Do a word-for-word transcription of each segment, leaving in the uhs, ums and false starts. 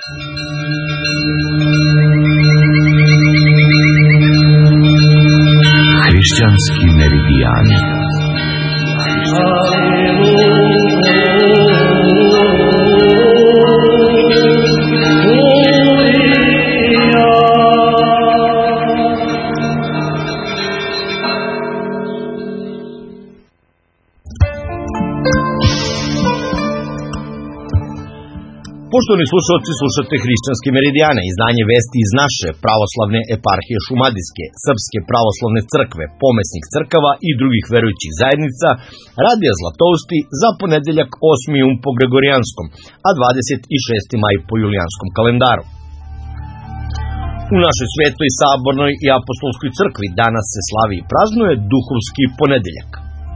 Hrišćanski meridijani. Poštovani slušalci, slušate Hrišćanske meridijane, izdanje vesti iz naše pravoslavne eparhije Šumadijske, Srpske pravoslavne crkve, pomesnih crkava i drugih verujućih zajednica, Radija Zlatousti za ponedeljak osmi jun po Gregorijanskom, a dvadeset šesti maj po Julijanskom kalendaru. U našoj svetoj, sabornoj i apostolskoj crkvi danas se slavi i praznuje Duhovski ponedeljak.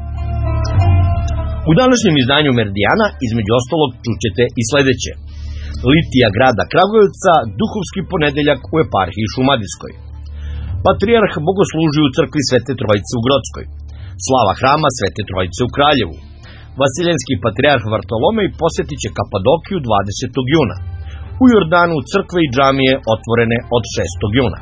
U današnjem izdanju Meridijana, između ostalog, čućete i sledeće. Litija grada Kragujevca, Duhovski ponedeljak u eparhiji Šumadijskoj. Patrijarh bogosluži u crkvi Svete Trojice u Grockoj. Slava hrama Svete Trojice u Kraljevu. Vasiljenski patrijarh Vartolomej posjetit će Kapadokiju dvadesetog juna. U Jordanu crkve i džamije otvorene od šestog juna.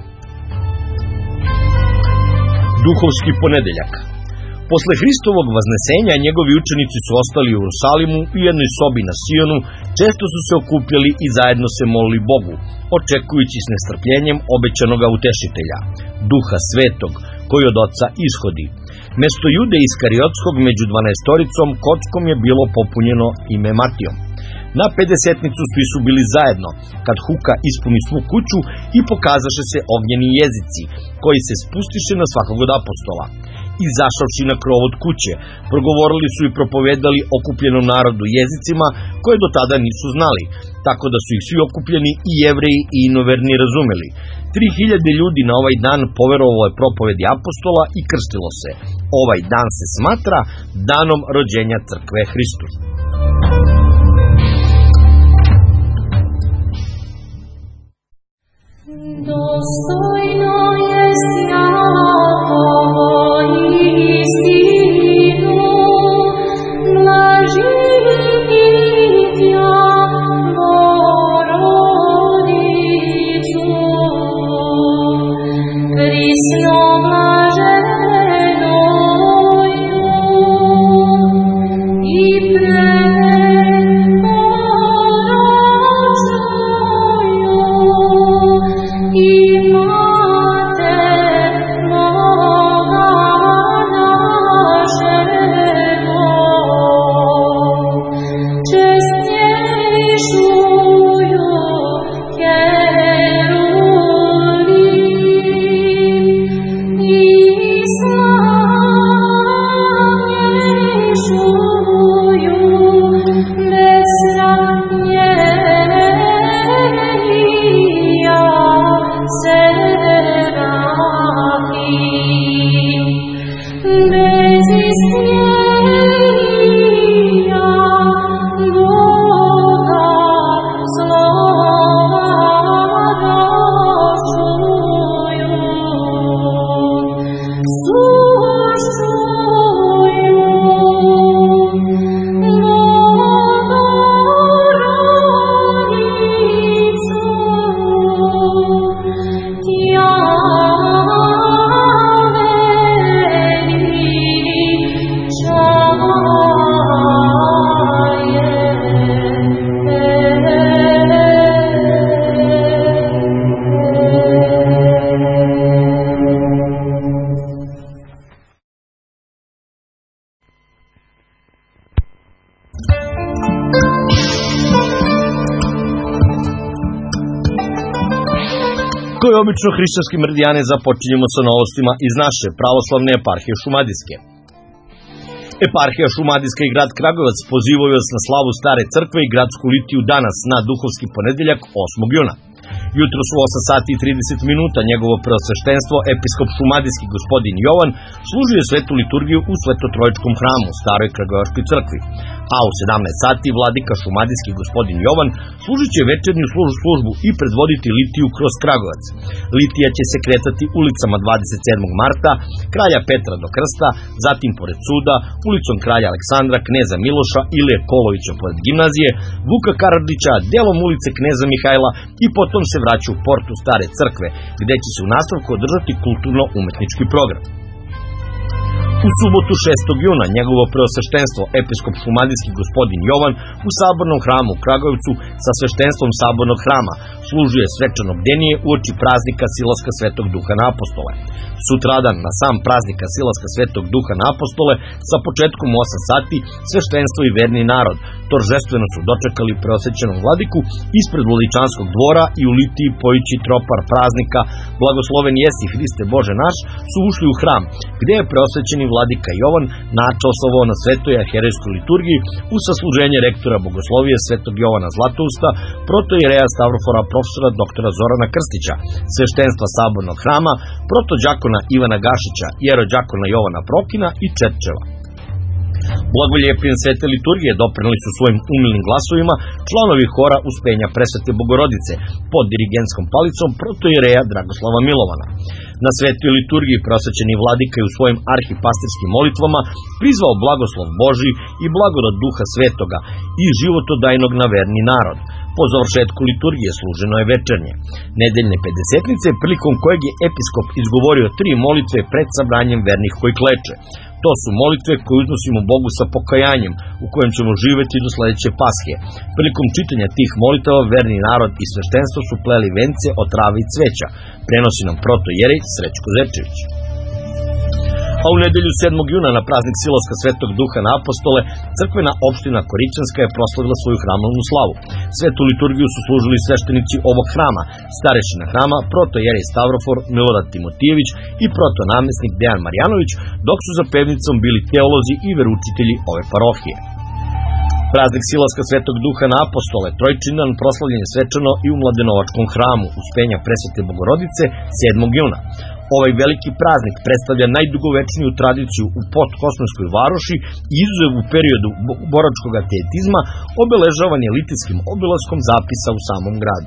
Duhovski ponedeljak. Posle Hristovog vaznesenja njegovi učenici su ostali u Jerusalimu u jednoj sobi na Sionu, često su se okupljali i zajedno se molili Bogu, očekujući s nestrpljenjem obećanoga utešitelja, Duha Svetog, koji od Oca ishodi. Mesto Jude Iskariotskog među dvanaestoricom kockom je bilo popunjeno ime Matijom. Na pedesetnicu svi su bili zajedno, kad huka ispuni svu kuću i pokazaše se ognjeni jezici, koji se spustiše na svakog od apostola. Izašavši na krov od kuće, progovorili su i propovedali okupljenom narodu jezicima koje do tada nisu znali, tako da su ih svi okupljeni i Jevreji i inoverni razumeli. Tri hiljade ljudi na ovaj dan poverovalo je propovedi apostola i krstilo se. Ovaj dan se smatra danom rođenja crkve Hristu. Dostojno jest Jakovo istinu, blaženitja Bogorodicu, prisno blaženoju i preporočnoju i Kao i obično, Hrišćanske meridijane započinjemo sa novostima iz naše pravoslavne eparhije Šumadijske. Eparhija Šumadijska i grad Kragujevac pozivaju vas na slavu Stare crkve i gradsku litiju danas na Duhovski ponedeljak osmog juna. Jutros u osam sati i trideset minuta njegovo preosveštenstvo episkop šumadijski gospodin Jovan služio je svetu liturgiju u Svetotrojičkom hramu u Staroj Kragujevačkoj crkvi, a u sedamnaest sati vladika šumadijski gospodin Jovan služit će večernju službu i predvoditi litiju kroz Kragujevac. Litija će se kretati ulicama dvadeset sedmog marta, kralja Petra do Krsta, zatim pored suda, ulicom kralja Aleksandra, kneza Miloša, Ilije Kolovića pored gimnazije, Vuka Karadžića, delom ulice kneza Mihajla i potom se vraća u portu Stare crkve, gde će se u nastavku održati kulturno-umetnički program. U subotu šestog juna njegovo preosveštenstvo episkop šumadijski gospodin Jovan u sabornom hramu u Kragujevcu sa sveštenstvom sabornog hrama služio je svečano bdenije uoči praznika Silaska Svetog Duha na apostole. Sutradan na sam praznika Silaska Svetog Duha na apostole sa početkom u osam sati sveštenstvo i verni narod toržestveno su dočekali preosvećenog vladiku ispred Veličanskog dvora i u litiji pojući tropar praznika Blagosloven jesi Hriste Bože naš su ušli u hram, gde je preosvećeni vladika Jovan načastvovao na svetoj arherejskoj liturgiji u sasluženje rektora bogoslovije svetog Jovana Zlatousta, protoijereja Stavrofora profesora doktora Zorana Krstića, sveštenstva sabornog hrama, protođakona Ivana Gašića, jerođakona Jovana Prokina i Četčeva. Blagoljepijem svete liturgije doprineli su svojim umilnim glasovima članovi hora Uspenja Presvete Bogorodice pod dirigentskom palicom protoijereja Dragoslava Milovana. Na svetoj liturgiji prosvećeni vladika je u svojim arhipastirskim molitvama prizvao blagoslov Božji i blagodat Duha Svetoga i životodajnog na verni narod. Po završetku liturgije služeno je večernje. Nedeljne pedesetnice, prilikom kojeg je episkop izgovorio tri molitve pred sabranjem vernih koji kleče. To su molitve koje uznosimo Bogu sa pokajanjem, u kojem ćemo živeti do sledeće Pashe. Prilikom čitanja tih molitava verni narod i sveštenstvo su pleli vence od trave i cveća. Prenosi nam protoijerej Srećko Zečević. A u nedelju sedmog juna na praznik Silaska Svetog Duha na apostole, crkvena opština Koričanska je proslavila svoju hramovnu slavu. Svetu liturgiju su služili sveštenici ovog hrama, starešina hrama, protoijerej Stavrofor Milorad Timotijević i protonamestnik Dejan Marjanović, dok su za pevnicom bili teolozi i veroučitelji ove parohije. Praznik Silaska Svetog Duha na apostole, trojčindan, proslavljen je svečano i u Mladenovačkom hramu Uspenja Presvete Bogorodice sedmog juna. Ovaj veliki praznik predstavlja najdugovečniju tradiciju u Podkosnovskoj varoši i izuzev u periodu boračkog ateizma obeležavan je litijskim obilaskom zapisa u samom gradu.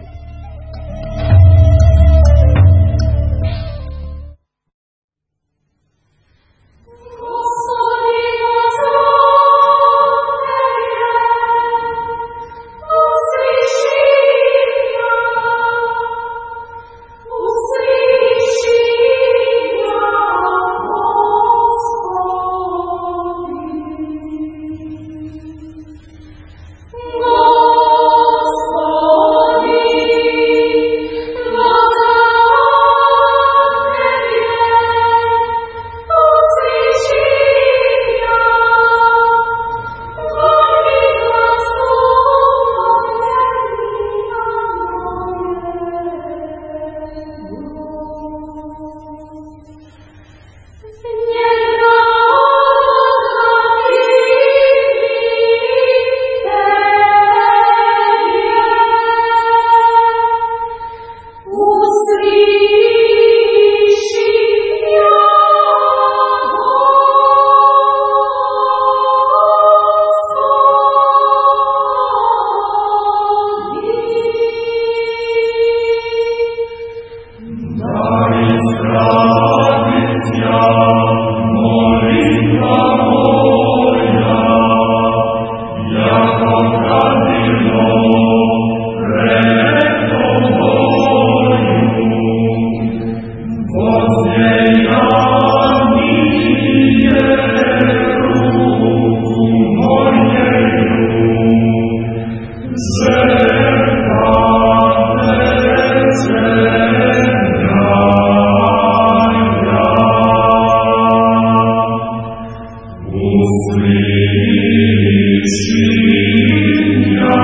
Sweet, sweet,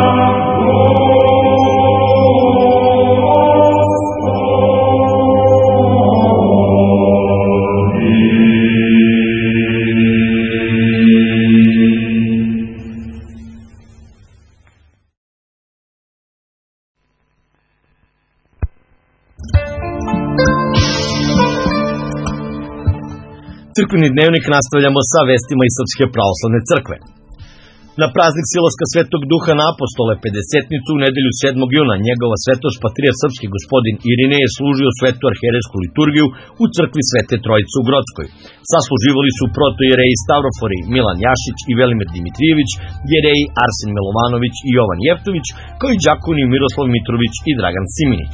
Crkveni dnevnik nastavljamo sa vestima iz Srpske pravoslavne crkve. Na praznik Silaska Svetog Duha na apostole pedesetnicu u nedelju sedmog juna njegova svetost patrijarh srpski gospodin Irinej je služio svetu arhijerejsku liturgiju u crkvi Svete Trojice u Grockoj. Sasluživali su protojereji Stavrofori Milan Jašić i Velimir Dimitrijević, jereji Arsen Milovanović i Jovan Jeftović, kao i đakoni Miroslav Mitrović i Dragan Siminić.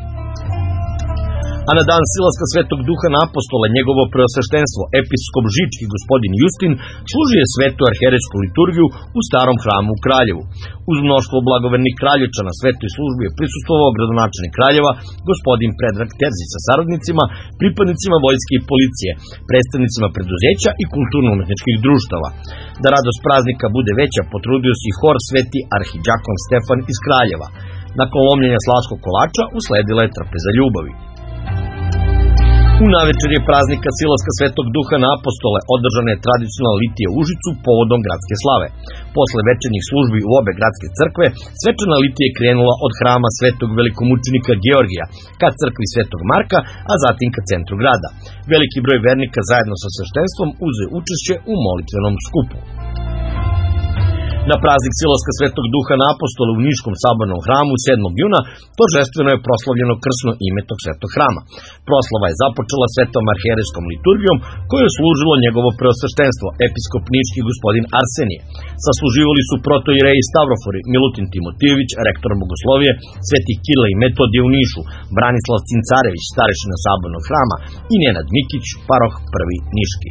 A na dan Silaska Svetog Duha na apostola njegovo preosveštenstvo episkop žički gospodin Justin služio svetu arhijerejsku liturgiju u starom hramu u Kraljevu. Uz mnoštvo blagovernih kraljevča na svetoj službi je prisustvovao gradonačelnik Kraljeva gospodin Predrag Terzić sa saradnicima, pripadnicima vojske i policije, predstavnicima preduzeća i kulturno-umetničkih društava. Da radost praznika bude veća, potrudio se i hor sveti arhidžakon Stefan iz Kraljeva. Nakon lomljenja slavskog kolača usledila je trpeza ljubavi. U navečerje praznika Silaska Svetog Duha na apostole održana je tradicionalna litija u Užicu povodom gradske slave. Posle večernjih službi u obe gradske crkve, svečana litija je krenula od hrama Svetog velikomučenika Georgija ka crkvi Svetog Marka, a zatim ka centru grada. Veliki broj vernika zajedno sa sveštenstvom uzeo učešće u molitvenom skupu. Na praznik Silaska Svetog Duha na apostole u Niškom sabornom hramu sedmog juna торжествено je proslavljeno krsno ime tog svetog hrama. Proslava je započela svetom arhijerejskom liturgijom koju je služilo njegovo preosveštenstvo, episkop niški gospodin Arsenije. Sasluživali su protojereji Stavrofori Milutin Timotijević, rektor bogoslovije, sveti Kila i Metodije u Nišu, Branislav Cincarević, starešina sabornog hrama i Nenad Mikić, paroh prvi niški.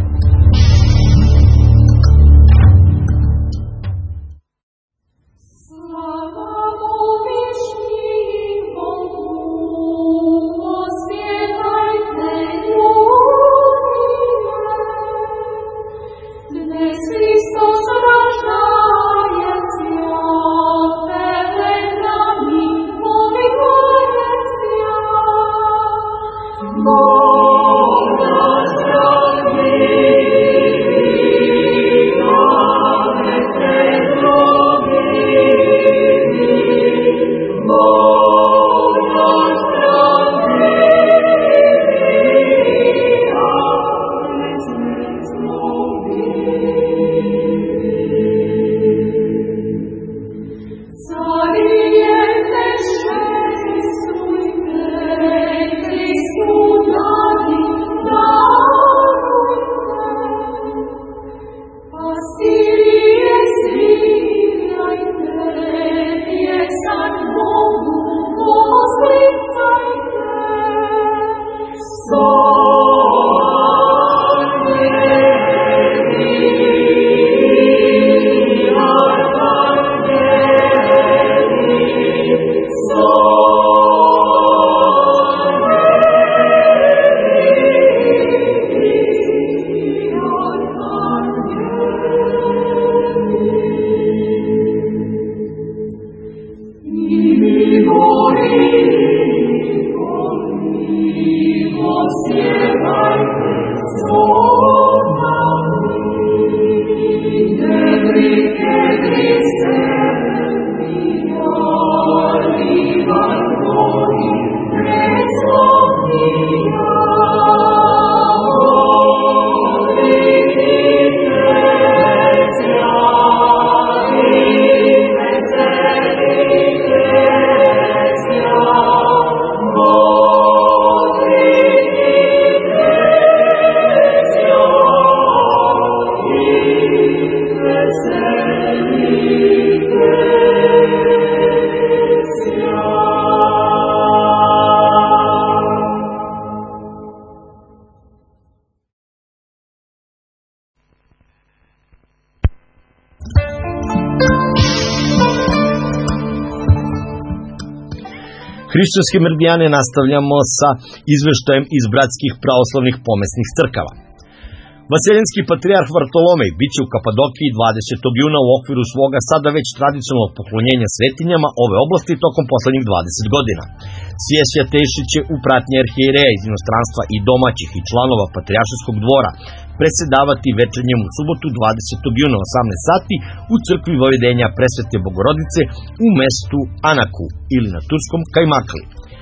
Hrišćanske meridijane nastavljamo sa izveštajem iz bratskih pravoslavnih pomesnih crkava. Vaseljenski patrijarh Vartolomej bit će u Kapadokiji dvadesetog juna u okviru svoga sada već tradicionalnog poklonjenja svetinjama ove oblasti tokom poslednjih dvadeset godina. Sjesja Tešić će u pratnji arhijereja iz inostranstva i domaćih i članova patrijaršijskog dvora presedavati večernjem u subotu dvadesetog juna u osamnaest sati u crkvi Vavedenja Presvete Bogorodice u mestu Anaku ili na turskom Kajmakli.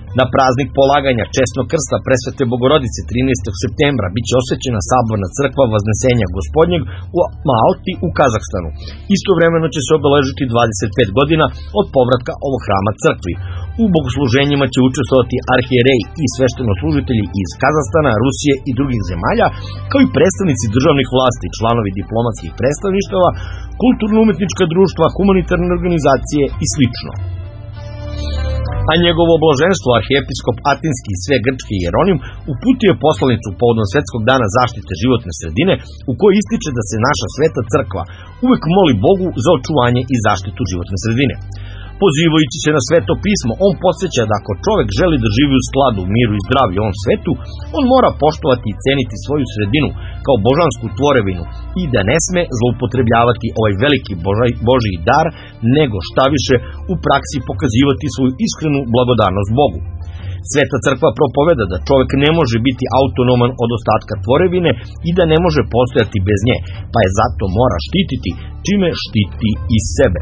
Na praznik polaganja česnog krsta Presvete Bogorodice trinaestog septembra biće osvećena saborna crkva Vaznesenja Gospodnjeg u Malti u Kazahstanu. Istovremeno će se obeležiti dvadeset pet godina od povratka ovog hrama crkvi. U bogosluženjima će učestvovati arhijereji i sveštenoslужitelji iz Kazahstana, Rusije i drugih zemalja, kao i predstavnici državnih vlasti, članovi diplomatskih predstavništava, kulturno-umetnička društva, humanitarne organizacije i slično. A njegovo blaženstvo, arhijepiskop Atinski i sve grčki Jeronim, uputio je poslanicu povodom Svetskog dana zaštite životne sredine, u kojoj ističe da se naša sveta crkva uvek moli Bogu za očuvanje i zaštitu životne sredine. Pozivajući se na Sveto pismo, on podsjeća da ako čovek želi da živi u skladu, miru i zdravlju u ovom svetu, on mora poštovati i ceniti svoju sredinu kao božansku tvorevinu i da ne sme zloupotrebljavati ovaj veliki Božji dar, nego šta više u praksi pokazivati svoju iskrenu blagodarnost Bogu. Sveta crkva propoveda da čovek ne može biti autonoman od ostatka tvorevine i da ne može postojati bez nje, pa je zato mora štititi, čime štiti i sebe.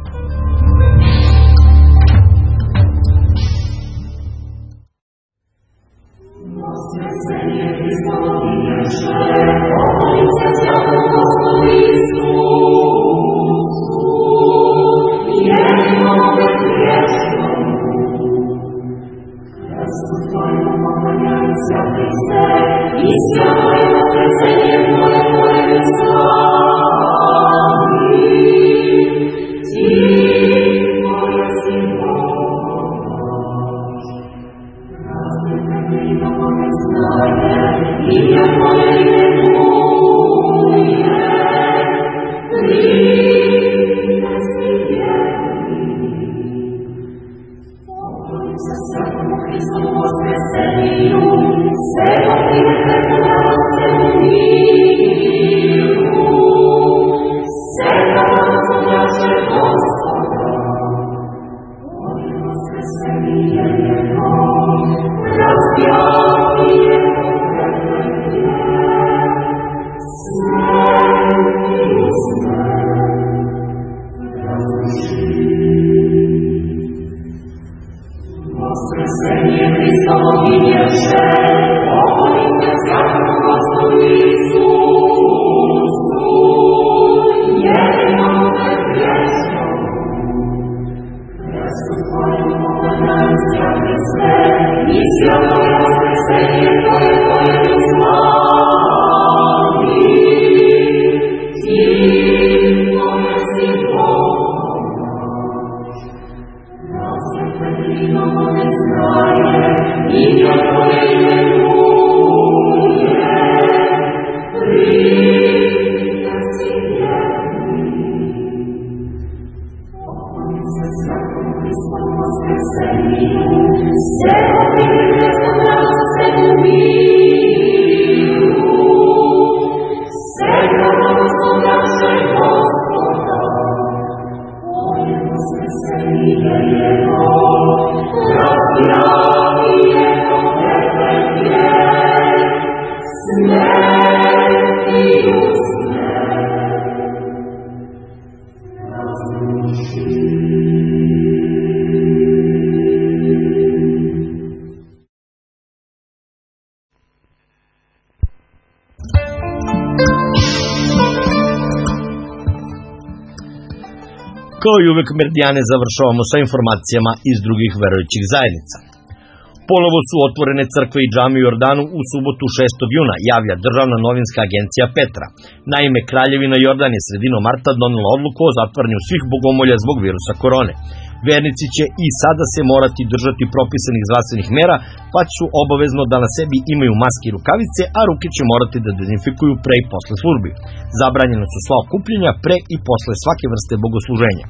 Kao i uvek Meridiane završavamo sa informacijama iz drugih verujućih zajednica. Ponovo su otvorene crkve i džamije u Jordanu u subotu šestog juna, javlja Državna novinska agencija Petra. Naime, Kraljevina Jordan je sredinom marta donela odluku o zatvaranju svih bogomolja zbog virusa korone. Vernici će i sada se morati držati propisanih zdravstvenih mera, pa su obavezno da na sebi imaju maske i rukavice, a ruke će morati da dezinfikuju pre i posle službi. Zabranjena su sva okupljenja pre i posle svake vrste bogosluženja.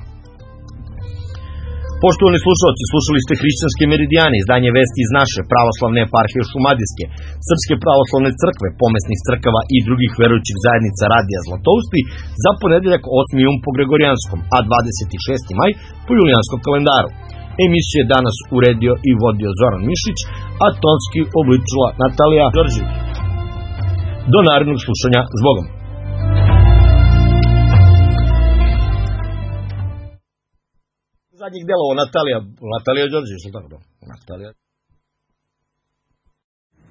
Poštovani slušalci, slušali ste Hrišćanske meridijane, izdanje vesti iz naše pravoslavne eparhije Šumadijske, Srpske pravoslavne crkve, pomesnih crkava i drugih verujućih zajednica Radija Zlatousti za ponedeljak osmi jun po Gregorijanskom, a dvadeset šesti maj po julijanskom kalendaru. Emisiju je danas uredio i vodio Zoran Mišić, a tonski obličila Natalija Đorđević. Do narednog slušanja, zbogom! Zadnjih delova Natalija, Natalija Đorđević, tako da? Natalija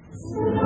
Slava